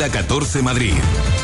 Hora 14 Madrid.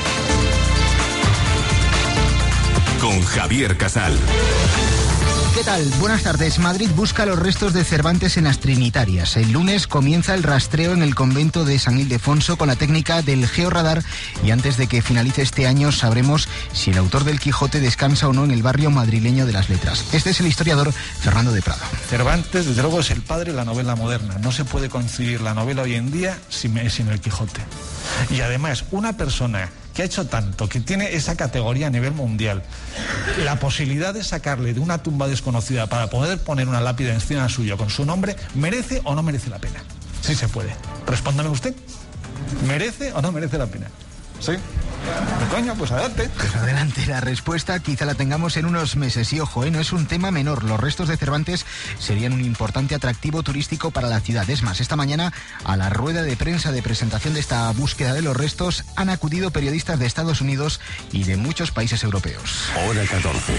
Con Javier Casal. ¿Qué tal? Buenas tardes. Madrid busca los restos de Cervantes en las Trinitarias. El lunes comienza el rastreo en el convento de San Ildefonso con la técnica del georradar y antes de que finalice este año sabremos si el autor del Quijote descansa o no en el barrio madrileño de las Letras. Este es el historiador Fernando de Prado. Cervantes, desde luego, es el padre de la novela moderna. No se puede concebir la novela hoy en día sin el Quijote. Y además, una persona que ha hecho tanto, que tiene esa categoría a nivel mundial, la posibilidad de sacarle de una tumba desconocida para poder poner una lápida encima suyo con su nombre, ¿merece o no merece la pena? Sí se puede. Respóndame usted. ¿Merece o no merece la pena? ¿Sí? Coño, pues adelante. Pues adelante, la respuesta quizá la tengamos en unos meses. Y ojo, no es un tema menor. Los restos de Cervantes serían un importante atractivo turístico para la ciudad. Es más, esta mañana a la rueda de prensa de presentación de esta búsqueda de los restos han acudido periodistas de Estados Unidos y de muchos países europeos. Hora 14.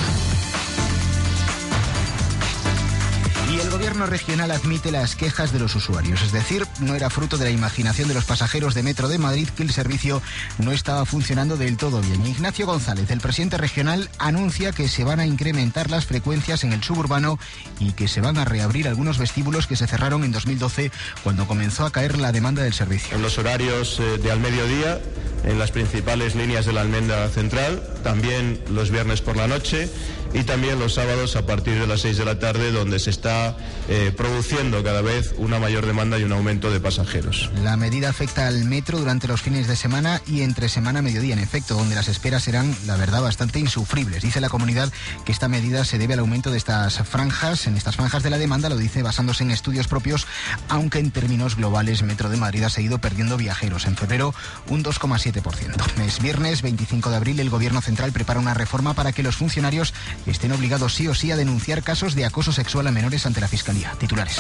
Y el gobierno regional admite las quejas de los usuarios, es decir, no era fruto de la imaginación de los pasajeros de Metro de Madrid que el servicio no estaba funcionando del todo bien. Ignacio González, el presidente regional, anuncia que se van a incrementar las frecuencias en el suburbano y que se van a reabrir algunos vestíbulos que se cerraron en 2012 cuando comenzó a caer la demanda del servicio. En los horarios de al mediodía, en las principales líneas de la Almenda Central, también los viernes por la noche y también los sábados a partir de las 6 de la tarde, donde se está produciendo cada vez una mayor demanda y un aumento de pasajeros. La medida afecta al metro durante los fines de semana y entre semana a mediodía, en efecto, donde las esperas serán, la verdad, bastante insufribles. Dice la comunidad que esta medida se debe al aumento de estas franjas de la demanda, lo dice basándose en estudios propios, aunque en términos globales Metro de Madrid ha seguido perdiendo viajeros. En febrero, un 2,7%. Es viernes 25 de abril, el Gobierno Central prepara una reforma para que los funcionarios estén obligados sí o sí a denunciar casos de acoso sexual a menores ante la Fiscalía. Titulares.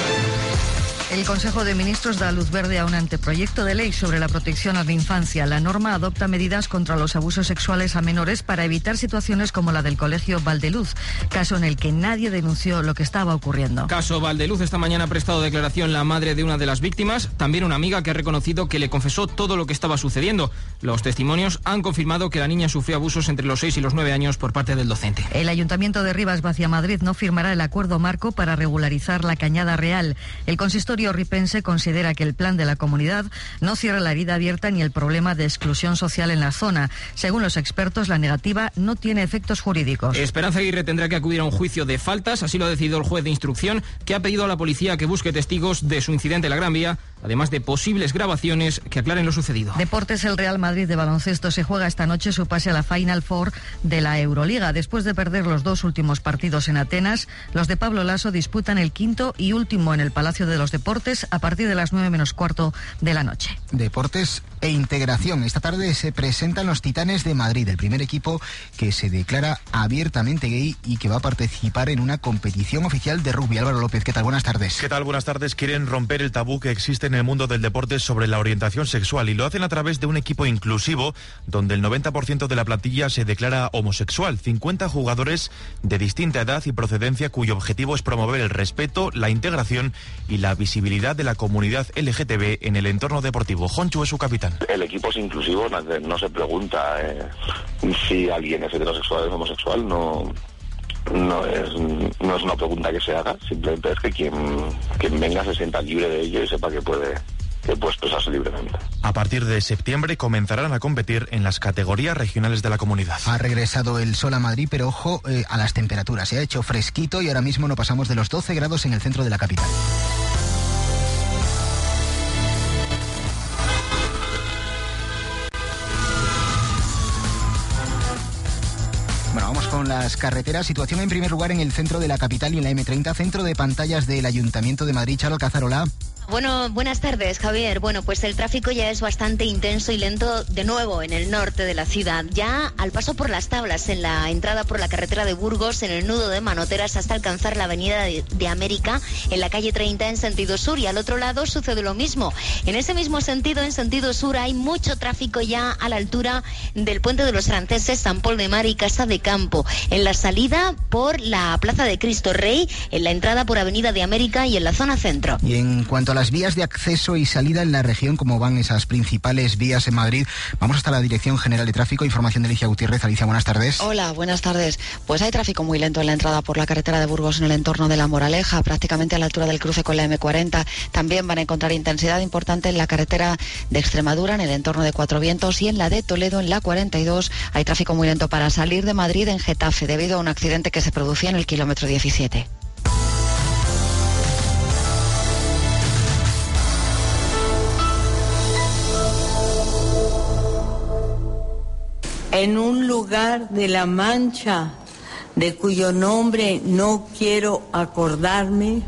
El Consejo de Ministros da luz verde a un anteproyecto de ley sobre la protección a la infancia. La norma adopta medidas contra los abusos sexuales a menores para evitar situaciones como la del Colegio Valdeluz, caso en el que nadie denunció lo que estaba ocurriendo. Caso Valdeluz. Esta mañana ha prestado declaración la madre de una de las víctimas, también una amiga que ha reconocido que le confesó todo lo que estaba sucediendo. Los testimonios han confirmado que la niña sufrió abusos entre los 6 y los 9 años por parte del docente. El Ayuntamiento de Rivas Vacia Madrid no firmará el acuerdo marco para regularizar la Cañada Real. El consistorio ripense considera que el plan de la comunidad no cierra la herida abierta ni el problema de exclusión social en la zona. Según los expertos, la negativa no tiene efectos jurídicos. Esperanza Aguirre tendrá que acudir a un juicio de faltas, así lo ha decidido el juez de instrucción, que ha pedido a la policía que busque testigos de su incidente en la Gran Vía, además de posibles grabaciones que aclaren lo sucedido. Deportes. El Real Madrid de baloncesto se juega esta noche su pase a la Final Four de la Euroliga. Después de perder los 2 últimos partidos en Atenas, los de Pablo Laso disputan el quinto y último en el Palacio de los Deportes a partir de las 9 menos cuarto de la noche. Deportes e integración. Esta tarde se presentan los Titanes de Madrid, el primer equipo que se declara abiertamente gay y que va a participar en una competición oficial de rugby. Álvaro López, ¿qué tal? Buenas tardes. ¿Qué tal? Buenas tardes. Quieren romper el tabú que existe en el mundo del deporte sobre la orientación sexual y lo hacen a través de un equipo inclusivo donde el 90% de la plantilla se declara homosexual. 50 jugadores de distinta edad y procedencia cuyo objetivo es promover el respeto, la integración y la visibilidad de la comunidad LGTB en el entorno deportivo. Jonchu es su capitán. El equipo es inclusivo, no se pregunta si alguien es heterosexual o es homosexual, no es una pregunta que se haga, simplemente es que quien venga se sienta libre de ello y sepa que puede expresarse libremente. A partir de septiembre comenzarán a competir en las categorías regionales de la comunidad. Ha regresado el sol a Madrid, pero ojo a las temperaturas. Se ha hecho fresquito y ahora mismo no pasamos de los 12 grados en el centro de la capital. Bueno, vamos con las carreteras. Situación en primer lugar en el centro de la capital y en la M30, centro de pantallas del Ayuntamiento de Madrid. Charo Alcázar, Bueno, buenas tardes, Javier. Bueno, pues el tráfico ya es bastante intenso y lento de nuevo en el norte de la ciudad. Ya al paso por las Tablas, en la entrada por la carretera de Burgos, en el nudo de Manoteras, hasta alcanzar la avenida de América, en la calle 30 en sentido sur. Y al otro lado sucede lo mismo. En ese mismo sentido, en sentido sur, hay mucho tráfico ya a la altura del Puente de los Franceses, San Pol de Mar y Casa de Campo. En la salida por la Plaza de Cristo Rey, en la entrada por Avenida de América y en la zona centro. Y en cuanto a las vías de acceso y salida en la región, cómo van esas principales vías en Madrid, vamos hasta la Dirección General de Tráfico. Información de Alicia Gutiérrez. Alicia, buenas tardes. Hola, buenas tardes. Pues hay tráfico muy lento en la entrada por la carretera de Burgos en el entorno de La Moraleja, prácticamente a la altura del cruce con la M40. También van a encontrar intensidad importante en la carretera de Extremadura, en el entorno de Cuatro Vientos, y en la de Toledo, en la 42. Hay tráfico muy lento para salir de Madrid en Getafe, debido a un accidente que se producía en el kilómetro 17. En un lugar de La Mancha, de cuyo nombre no quiero acordarme,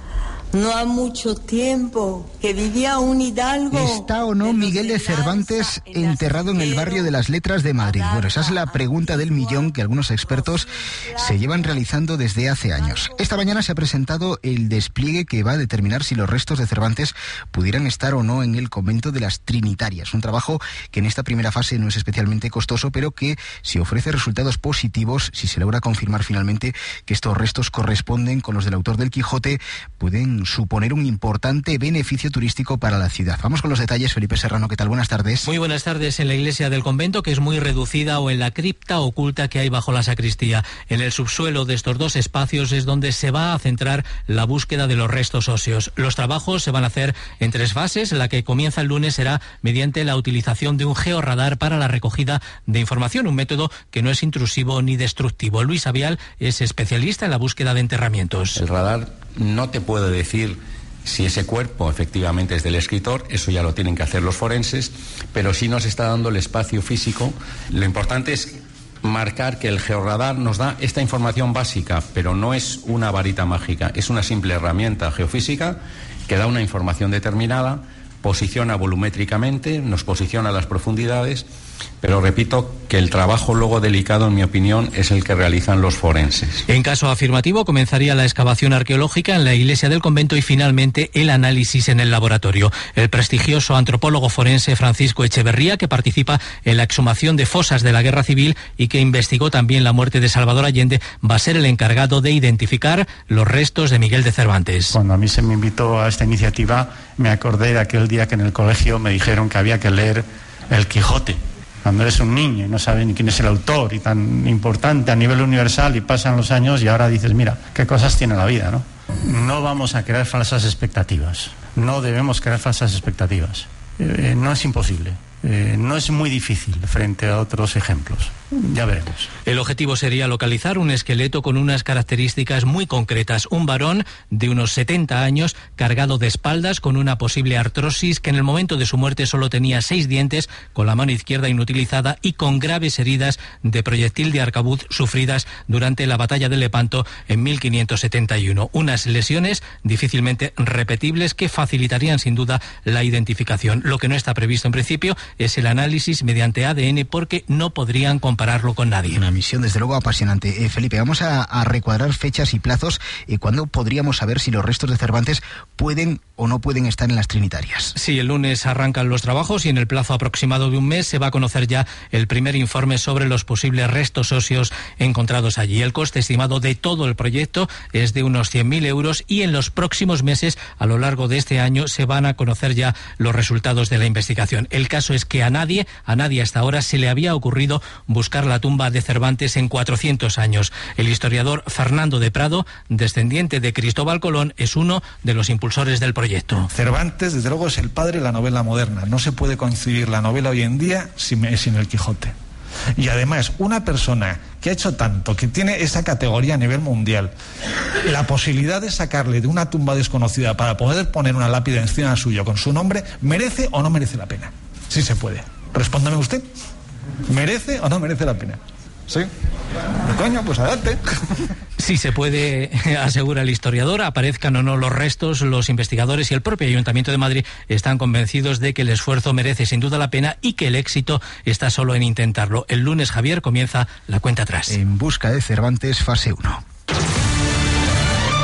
no ha mucho tiempo que vivía un hidalgo. ¿Está o no Miguel de Cervantes enterrado en el barrio de las Letras de Madrid? Bueno, esa es la pregunta del millón que algunos expertos se llevan realizando desde hace años. Esta mañana se ha presentado el despliegue que va a determinar si los restos de Cervantes pudieran estar o no en el convento de las Trinitarias. Un trabajo que en esta primera fase no es especialmente costoso, pero que si ofrece resultados positivos, si se logra confirmar finalmente que estos restos corresponden con los del autor del Quijote, pueden suponer un importante beneficio turístico para la ciudad. Vamos con los detalles. Felipe Serrano, ¿qué tal? Buenas tardes. Muy buenas tardes. En la iglesia del convento, que es muy reducida, o en la cripta oculta que hay bajo la sacristía. En el subsuelo de estos dos espacios es donde se va a centrar la búsqueda de los restos óseos. Los trabajos se van a hacer en 3 fases. La que comienza el lunes será mediante la utilización de un georradar para la recogida de información, un método que no es intrusivo ni destructivo. Luis Avial es especialista en la búsqueda de enterramientos. El radar no te puede decir si ese cuerpo efectivamente es del escritor, eso ya lo tienen que hacer los forenses, pero sí nos está dando el espacio físico. Lo importante es marcar que el georradar nos da esta información básica, pero no es una varita mágica, es una simple herramienta geofísica que da una información determinada, posiciona volumétricamente, nos posiciona las profundidades, pero repito que el trabajo luego delicado, en mi opinión, es el que realizan los forenses. En caso afirmativo, comenzaría la excavación arqueológica en la iglesia del convento y finalmente el análisis en el laboratorio. El prestigioso antropólogo forense Francisco Echeverría, que participa en la exhumación de fosas de la Guerra Civil y que investigó también la muerte de Salvador Allende, va a ser el encargado de identificar los restos de Miguel de Cervantes. Cuando a mí se me invitó a esta iniciativa, me acordé de aquel día que en el colegio me dijeron que había que leer El Quijote. Cuando eres un niño y no sabes ni quién es el autor y tan importante a nivel universal, y pasan los años y ahora dices, mira, qué cosas tiene la vida, ¿no? No vamos a crear falsas expectativas. No debemos crear falsas expectativas. No es imposible. No es muy difícil frente a otros ejemplos. Ya veremos. El objetivo sería localizar un esqueleto con unas características muy concretas. Un varón de unos 70 años, cargado de espaldas, con una posible artrosis, que en el momento de su muerte solo tenía 6 dientes, con la mano izquierda inutilizada y con graves heridas de proyectil de arcabuz sufridas durante la batalla de Lepanto en 1571. Unas lesiones difícilmente repetibles que facilitarían sin duda la identificación. Lo que no está previsto en principio es el análisis mediante ADN, porque no podrían compararlo con nadie. Una misión desde luego apasionante. Felipe, vamos a recuadrar fechas y plazos. ¿Cuándo podríamos saber si los restos de Cervantes pueden o no pueden estar en las Trinitarias? Sí, el lunes arrancan los trabajos y en el plazo aproximado de un mes se va a conocer ya el primer informe sobre los posibles restos óseos encontrados allí. El coste estimado de todo el proyecto es de unos 100.000 euros y en los próximos meses, a lo largo de este año, se van a conocer ya los resultados de la investigación. El caso es que a nadie hasta ahora se le había ocurrido buscar la tumba de Cervantes en 400 años. El historiador Fernando de Prado, descendiente de Cristóbal Colón, es uno de los impulsores del proyecto. Cervantes, desde luego, es el padre de la novela moderna. No se puede concebir la novela hoy en día sin el Quijote. Y además, una persona que ha hecho tanto, que tiene esa categoría a nivel mundial, la posibilidad de sacarle de una tumba desconocida para poder poner una lápida encima suyo con su nombre, ¿merece o no merece la pena? Sí se puede. Respóndame usted. ¿Merece o no merece la pena? ¿Sí? Coño, pues adelante. Sí se puede, asegura el historiador. Aparezcan o no los restos, los investigadores y el propio Ayuntamiento de Madrid están convencidos de que el esfuerzo merece sin duda la pena y que el éxito está solo en intentarlo. El lunes, Javier, comienza la cuenta atrás. En busca de Cervantes, fase 1.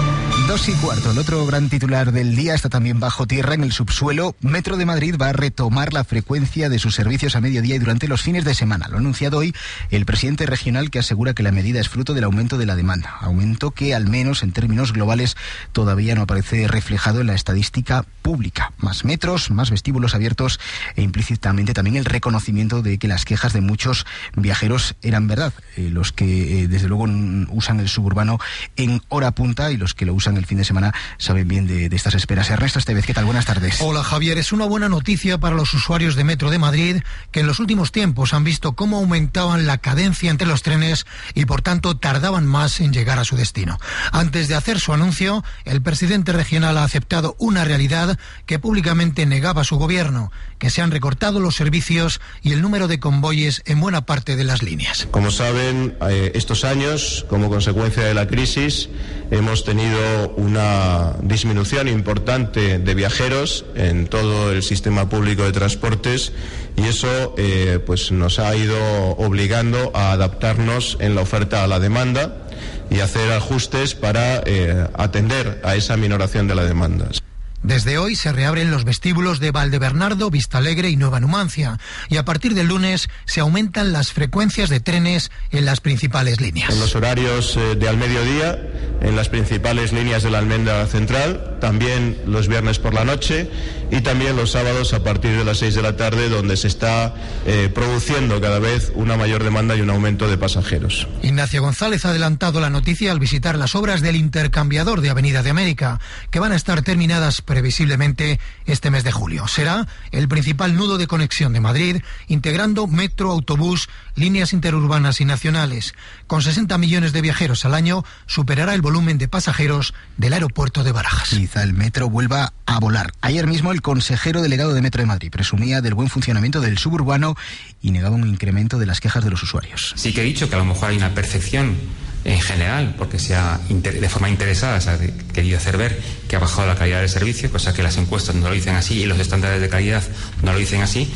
2:15. El otro gran titular del día está también bajo tierra, en el subsuelo. Metro de Madrid va a retomar la frecuencia de sus servicios a mediodía y durante los fines de semana. Lo ha anunciado hoy el presidente regional, que asegura que la medida es fruto del aumento de la demanda. Aumento que, al menos en términos globales, todavía no aparece reflejado en la estadística pública. Más metros, más vestíbulos abiertos e implícitamente también el reconocimiento de que las quejas de muchos viajeros eran verdad. Los que desde luego usan el suburbano en hora punta y los que lo usan el fin de semana saben bien de estas esperas. Ernesto Estevez, ¿qué tal? Buenas tardes. Hola Javier, es una buena noticia para los usuarios de Metro de Madrid, que en los últimos tiempos han visto cómo aumentaban la cadencia entre los trenes y por tanto tardaban más en llegar a su destino. Antes de hacer su anuncio, el presidente regional ha aceptado una realidad que públicamente negaba su gobierno, que se han recortado los servicios y el número de convoyes en buena parte de las líneas. Como saben, estos años, como consecuencia de la crisis, hemos tenido una disminución importante de viajeros en todo el sistema público de transportes y eso pues nos ha ido obligando a adaptarnos en la oferta a la demanda y hacer ajustes para atender a esa minoración de la demanda. Desde hoy se reabren los vestíbulos de Valdebernardo, Vistalegre y Nueva Numancia, y a partir del lunes se aumentan las frecuencias de trenes en las principales líneas. En los horarios de al mediodía, en las principales líneas de la Almenda Central, también los viernes por la noche y también los sábados a partir de las 6 de la tarde, donde se está produciendo cada vez una mayor demanda y un aumento de pasajeros. Ignacio González ha adelantado la noticia al visitar las obras del intercambiador de Avenida de América, que van a estar terminadas previsiblemente este mes de julio. Será el principal nudo de conexión de Madrid, integrando metro, autobús, líneas interurbanas y nacionales. Con 60 millones de viajeros al año, superará el volumen de pasajeros del aeropuerto de Barajas. Quizá el metro vuelva a volar. Ayer mismo el consejero delegado de Metro de Madrid presumía del buen funcionamiento del suburbano y negaba un incremento de las quejas de los usuarios. Sí que he dicho que a lo mejor hay una percepción en general, porque se ha de forma interesada se ha querido hacer ver que ha bajado la calidad del servicio, cosa que las encuestas no lo dicen así y los estándares de calidad no lo dicen así.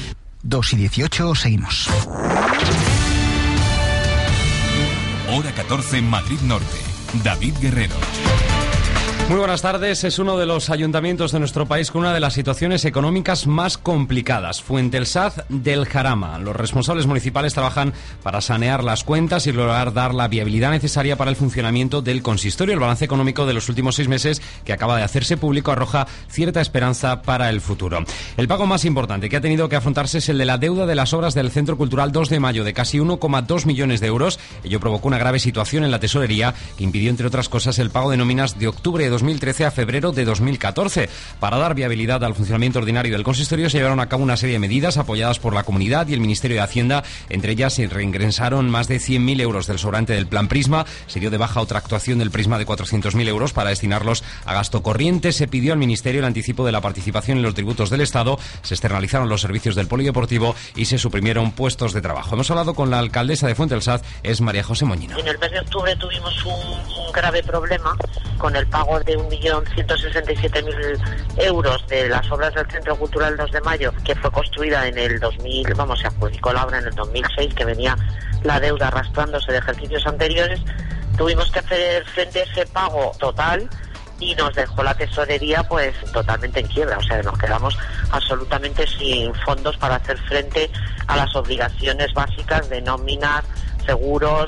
2:18, seguimos. Hora 14, Madrid Norte. David Guerrero. Muy buenas tardes. Es uno de los ayuntamientos de nuestro país con una de las situaciones económicas más complicadas. Fuentesaz del Jarama. Los responsables municipales trabajan para sanear las cuentas y lograr dar la viabilidad necesaria para el funcionamiento del consistorio. El balance económico de los últimos 6 meses, que acaba de hacerse público, arroja cierta esperanza para el futuro. El pago más importante que ha tenido que afrontarse es el de la deuda de las obras del Centro Cultural 2 de Mayo, de casi 1,2 millones de euros. Ello provocó una grave situación en la tesorería que impidió, entre otras cosas, el pago de nóminas de octubre de 2013 a febrero de 2014. Para dar viabilidad al funcionamiento ordinario del consistorio se llevaron a cabo una serie de medidas apoyadas por la comunidad y el Ministerio de Hacienda. Entre ellas se reingresaron más de 100.000 euros del sobrante del Plan Prisma. Se dio de baja otra actuación del Prisma de 400.000 euros para destinarlos a gasto corriente. Se pidió al Ministerio el anticipo de la participación en los tributos del Estado. Se externalizaron los servicios del polideportivo y se suprimieron puestos de trabajo. Hemos hablado con la alcaldesa de Fuentesaz, es María José Moñino. En el mes de octubre tuvimos un grave problema con el pago de 1.167.000 euros de las obras del Centro Cultural 2 de Mayo, que fue construida en el 2000, se adjudicó la obra en el 2006, que venía la deuda arrastrándose de ejercicios anteriores. Tuvimos que hacer frente a ese pago total y nos dejó la tesorería pues totalmente en quiebra, o sea, nos quedamos absolutamente sin fondos para hacer frente a las obligaciones básicas de nóminas, seguros.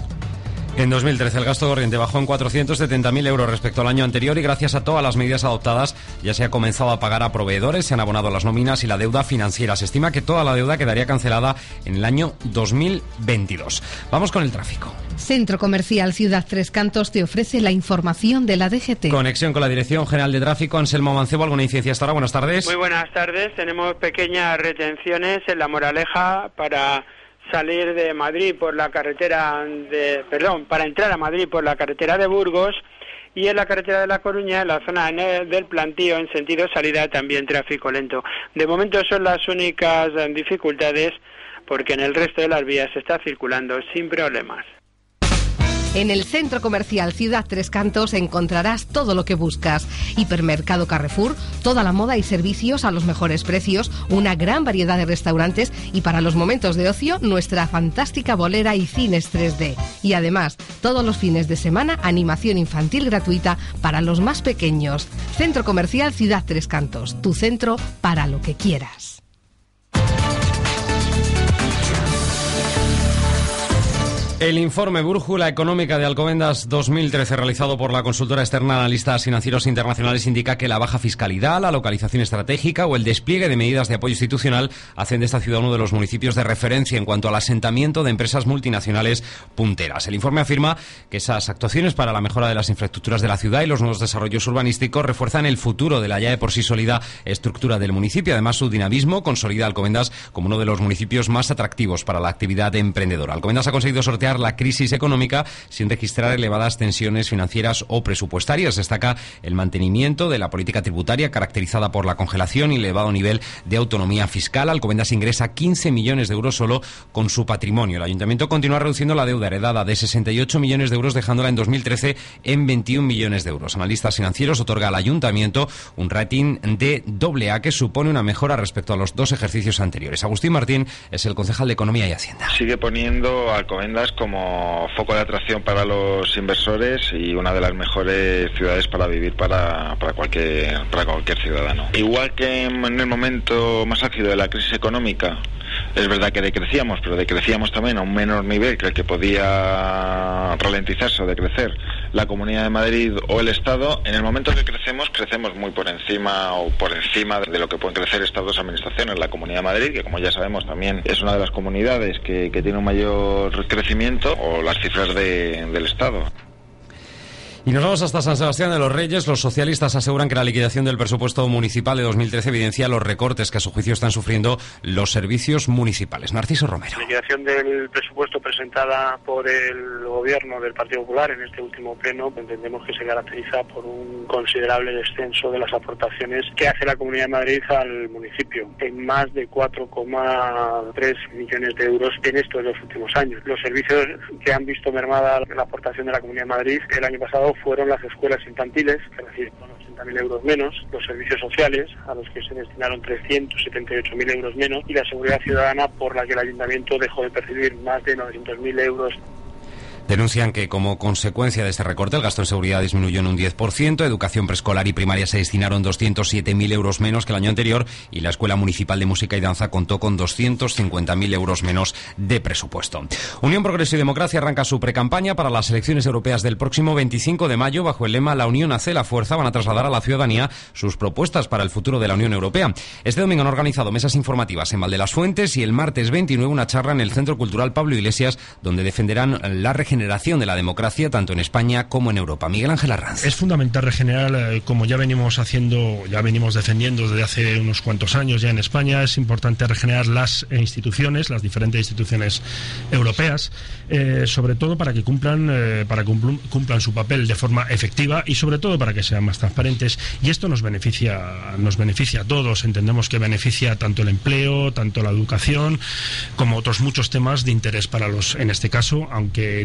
En 2013 el gasto corriente bajó en 470.000 euros respecto al año anterior y gracias a todas las medidas adoptadas ya se ha comenzado a pagar a proveedores, se han abonado las nóminas y la deuda financiera. Se estima que toda la deuda quedaría cancelada en el año 2022. Vamos con el tráfico. Centro Comercial Ciudad Tres Cantos te ofrece la información de la DGT. Conexión con la Dirección General de Tráfico. Anselmo Mancebo, ¿alguna incidencia hasta ahora? Buenas tardes. Muy buenas tardes. Tenemos pequeñas retenciones en La Moraleja para salir de Madrid por la carretera para entrar a Madrid por la carretera de Burgos, y en la carretera de La Coruña, en la zona del Plantío, en sentido salida, también tráfico lento. De momento son las únicas dificultades, porque en el resto de las vías se está circulando sin problemas. En el Centro Comercial Ciudad Tres Cantos encontrarás todo lo que buscas. Hipermercado Carrefour, toda la moda y servicios a los mejores precios, una gran variedad de restaurantes y para los momentos de ocio, nuestra fantástica bolera y cines 3D. Y además, todos los fines de semana, animación infantil gratuita para los más pequeños. Centro Comercial Ciudad Tres Cantos, tu centro para lo que quieras. El informe Brújula Económica de Alcobendas 2013, realizado por la consultora externa Analistas Financieros Internacionales, indica que la baja fiscalidad, la localización estratégica o el despliegue de medidas de apoyo institucional hacen de esta ciudad uno de los municipios de referencia en cuanto al asentamiento de empresas multinacionales punteras. El informe afirma que esas actuaciones para la mejora de las infraestructuras de la ciudad y los nuevos desarrollos urbanísticos refuerzan el futuro de la ya de por sí sólida estructura del municipio. Además, su dinamismo consolida a Alcobendas como uno de los municipios más atractivos para la actividad emprendedora. Alcobendas ha conseguido sortear la crisis económica sin registrar elevadas tensiones financieras o presupuestarias. Destaca el mantenimiento de la política tributaria caracterizada por la congelación y elevado nivel de autonomía fiscal. Alcobendas ingresa 15 millones de euros solo con su patrimonio. El ayuntamiento continúa reduciendo la deuda heredada de 68 millones de euros, dejándola en 2013 en 21 millones de euros. Analistas Financieros otorga al ayuntamiento un rating de AA, que supone una mejora respecto a los dos ejercicios anteriores. Agustín Martín es el concejal de Economía y Hacienda. Sigue poniendo a Alcobendas como foco de atracción para los inversores y una de las mejores ciudades para vivir para cualquier ciudadano. Igual que en el momento más álgido de la crisis económica, es verdad que decrecíamos, pero decrecíamos también a un menor nivel que el que podía ralentizarse o decrecer la Comunidad de Madrid o el Estado. En el momento que crecemos muy por encima de lo que pueden crecer estas dos administraciones. La Comunidad de Madrid, que como ya sabemos también es una de las comunidades que tiene un mayor crecimiento, o las cifras del Estado. Y nos vamos hasta San Sebastián de los Reyes. Los socialistas aseguran que la liquidación del presupuesto municipal de 2013 evidencia los recortes que a su juicio están sufriendo los servicios municipales. Narciso Romero. La liquidación del presupuesto presentada por el gobierno del Partido Popular en este último pleno, entendemos que se caracteriza por un considerable descenso de las aportaciones que hace la Comunidad de Madrid al municipio, en más de 4,3 millones de euros en estos dos últimos años. Los servicios que han visto mermada la aportación de la Comunidad de Madrid el año pasado fueron las escuelas infantiles, que recibieron 80.000 euros menos, los servicios sociales, a los que se destinaron 378.000 euros menos, y la seguridad ciudadana, por la que el ayuntamiento dejó de percibir más de 900.000 euros. Denuncian que como consecuencia de este recorte el gasto en seguridad disminuyó en un 10%, educación preescolar y primaria se destinaron 207.000 euros menos que el año anterior y la Escuela Municipal de Música y Danza contó con 250.000 euros menos de presupuesto. Unión Progreso y Democracia arranca su precampaña para las elecciones europeas del próximo 25 de mayo bajo el lema La Unión hace la fuerza. Van a trasladar a la ciudadanía sus propuestas para el futuro de la Unión Europea. Este domingo han organizado mesas informativas en Valdelasfuentes y el martes 29 una charla en el Centro Cultural Pablo Iglesias, donde defenderán la regeneración de la democracia tanto en España como en Europa. Miguel Ángel Arranz. Es fundamental regenerar, como ya venimos defendiendo desde hace unos cuantos años ya en España. Es importante regenerar las instituciones, las diferentes instituciones europeas, sobre todo para que cumplan su papel de forma efectiva y sobre todo para que sean más transparentes. Y esto nos beneficia a todos. Entendemos que beneficia tanto el empleo, tanto la educación, como otros muchos temas de interés para en este caso, aunque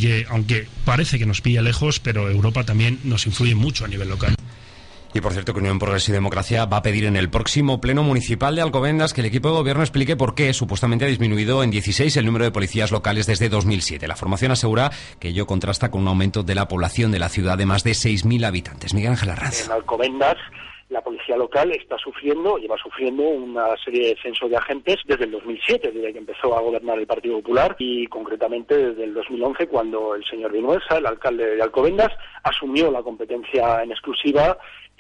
parece que nos pilla lejos, pero Europa también nos influye mucho a nivel local. Y por cierto que Unión Progreso y Democracia va a pedir en el próximo pleno municipal de Alcobendas que el equipo de gobierno explique por qué supuestamente ha disminuido en 16 el número de policías locales desde 2007. La formación asegura que ello contrasta con un aumento de la población de la ciudad de más de 6.000 habitantes. Miguel Ángel Arranz. En Alcobendas la policía local lleva sufriendo una serie de descensos de agentes desde el 2007, desde que empezó a gobernar el Partido Popular, y concretamente desde el 2011, cuando el señor Vinuesa, el alcalde de Alcobendas, asumió la competencia en exclusiva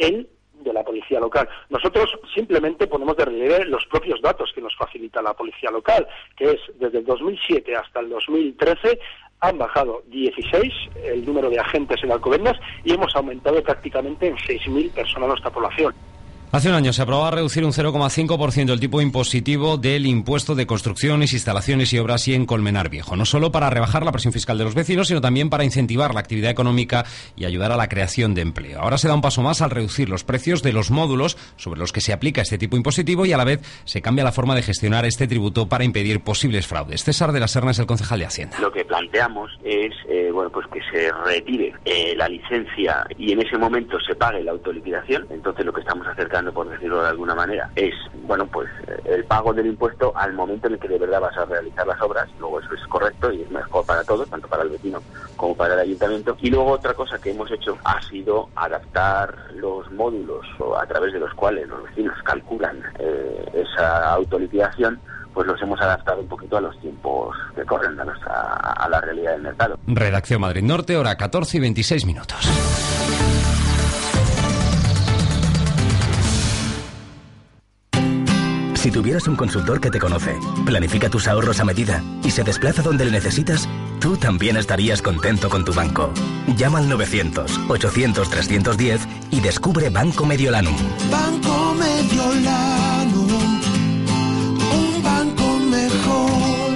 de la policía local. Nosotros simplemente ponemos de relieve los propios datos que nos facilita la policía local, que es desde el 2007 hasta el 2013 han bajado 16 el número de agentes en Alcobendas y hemos aumentado prácticamente en 6.000 personas nuestra población. Hace un año se aprobaba reducir un 0,5% el tipo impositivo del impuesto de construcciones, instalaciones y obras y en Colmenar Viejo. No solo para rebajar la presión fiscal de los vecinos, sino también para incentivar la actividad económica y ayudar a la creación de empleo. Ahora se da un paso más al reducir los precios de los módulos sobre los que se aplica este tipo impositivo y a la vez se cambia la forma de gestionar este tributo para impedir posibles fraudes. César de la Serna es el concejal de Hacienda. Lo que planteamos es pues que se retire la licencia y en ese momento se pague la autoliquidación. Entonces lo que estamos acercando, por decirlo de alguna manera, es el pago del impuesto al momento en el que de verdad vas a realizar las obras. Luego eso es correcto y es mejor para todos, tanto para el vecino como para el ayuntamiento. Y luego otra cosa que hemos hecho ha sido adaptar los módulos a través de los cuales los vecinos calculan esa autoliquidación, pues los hemos adaptado un poquito a los tiempos que corren a la realidad del mercado. Redacción Madrid Norte, hora 14 y 26 minutos. Si tuvieras un consultor que te conoce, planifica tus ahorros a medida y se desplaza donde le necesitas, tú también estarías contento con tu banco. Llama al 900-800-310 y descubre Banco Mediolanum. Banco Mediolanum, un banco mejor.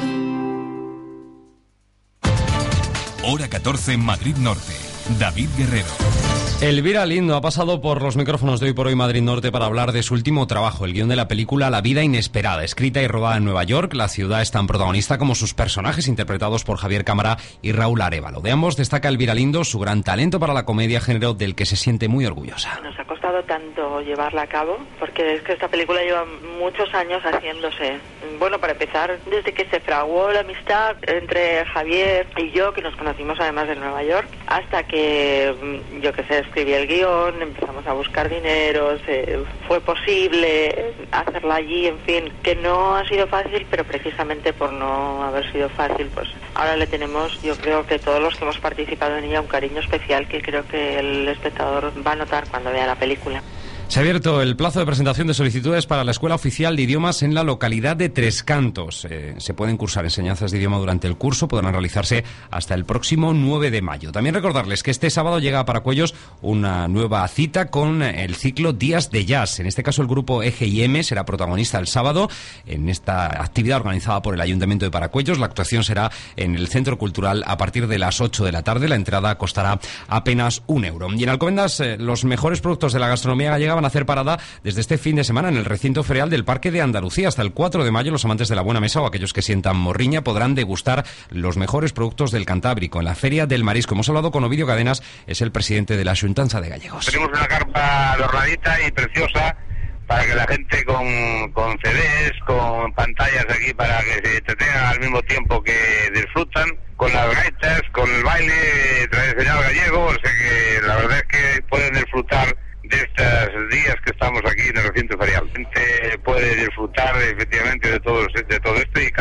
Hora 14 en Madrid Norte. David Guerrero. Elvira Lindo ha pasado por los micrófonos de Hoy por Hoy Madrid Norte para hablar de su último trabajo, el guión de la película La vida inesperada, escrita y rodada en Nueva York. La ciudad es tan protagonista como sus personajes interpretados por Javier Cámara y Raúl Arévalo. De ambos destaca Elvira Lindo su gran talento para la comedia, género del que se siente muy orgullosa. Nos ha costado tanto llevarla a cabo, porque es que esta película lleva muchos años haciéndose. Bueno, para empezar, desde que se fraguó la amistad entre Javier y yo, que nos conocimos además en Nueva York, hasta que, escribí el guión, empezamos a buscar dineros, fue posible hacerla allí, en fin, que no ha sido fácil, pero precisamente por no haber sido fácil, pues ahora le tenemos, yo creo que todos los que hemos participado en ella, un cariño especial que creo que el espectador va a notar cuando vea la película. Se ha abierto el plazo de presentación de solicitudes para la Escuela Oficial de Idiomas en la localidad de Tres Cantos. Se pueden cursar enseñanzas de idioma durante el curso, podrán realizarse hasta el próximo 9 de mayo. También recordarles que este sábado llega a Paracuellos una nueva cita con el ciclo Días de Jazz. En este caso el grupo EGM será protagonista el sábado en esta actividad organizada por el Ayuntamiento de Paracuellos. La actuación será en el Centro Cultural a partir de las 8 de la tarde. La entrada costará apenas €1. Y en Alcobendas los mejores productos de la gastronomía gallega van a hacer parada desde este fin de semana en el recinto ferial del Parque de Andalucía. Hasta el 4 de mayo los amantes de la buena mesa o aquellos que sientan morriña podrán degustar los mejores productos del Cantábrico en la Feria del Marisco. Hemos hablado con Ovidio Cadenas, es el presidente de la Xuntanza de Gallegos. Tenemos una carpa adornadita y preciosa para que la gente con CDs, con pantallas aquí para que se entretengan al mismo tiempo que disfrutan, con las gaitas, con el baile tradicional gallego, o sea que la verdad es que pueden disfrutar de estos días que estamos aquí en el recinto ferial. La gente puede disfrutar efectivamente de todo esto y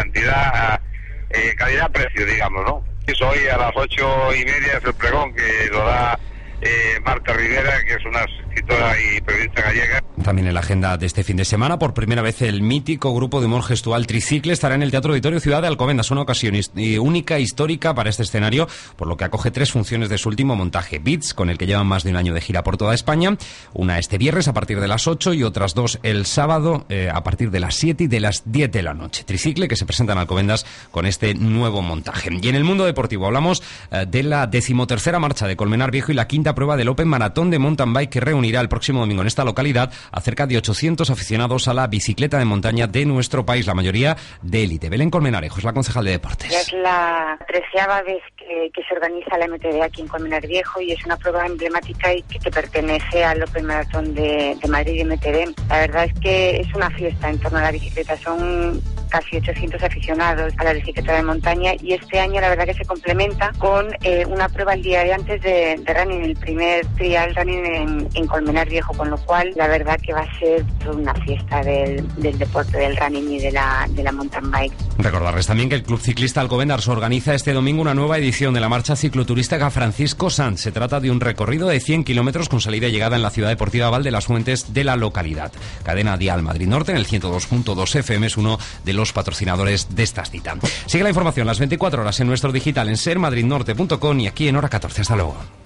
calidad-precio, digamos, ¿no? Hoy a las 8:30 es el pregón que lo da Marta Rivera, que es una escritora y periodista gallega. También en la agenda de este fin de semana, por primera vez el mítico grupo de humor gestual Tricicle estará en el Teatro Auditorio Ciudad de Alcobendas, una ocasión única, histórica para este escenario, por lo que acoge 3 funciones de su último montaje, Beats, con el que llevan más de un año de gira por toda España, una este viernes a partir de las 8 y otras 2 el sábado a partir de las 7 y de las 10 de la noche. Tricicle, que se presenta en Alcobendas con este nuevo montaje. Y en el mundo deportivo hablamos de la 13ª marcha de Colmenar Viejo y la 5ª prueba del Open Maratón de Mountain Bike, que reunirá el próximo domingo en esta localidad a cerca de 800 aficionados a la bicicleta de montaña de nuestro país, la mayoría de élite. Belén Colmenarejo es la concejal de deportes. Es la 13ª vez que se organiza la MTB aquí en Colmenar Viejo y es una prueba emblemática y que pertenece al Open Maratón de Madrid MTB. La verdad es que es una fiesta en torno a la bicicleta, son casi 800 aficionados a la bicicleta de montaña y este año la verdad que se complementa con una prueba el día de antes de running, el primer trial running en Colmenar Viejo, con lo cual la verdad que va a ser toda una fiesta del deporte del running y de la mountain bike. Recordarles también que el Club Ciclista Alcobendas organiza este domingo una nueva edición de la marcha cicloturística Francisco Sanz. Se trata de un recorrido de 100 kilómetros con salida y llegada en la ciudad deportiva Val de las Fuentes de la localidad. Cadena Dial Madrid Norte en el 102.2 FM es uno de los patrocinadores de esta cita. Sigue la información las 24 horas en nuestro digital en sermadridnorte.com y aquí en Hora 14. Hasta luego.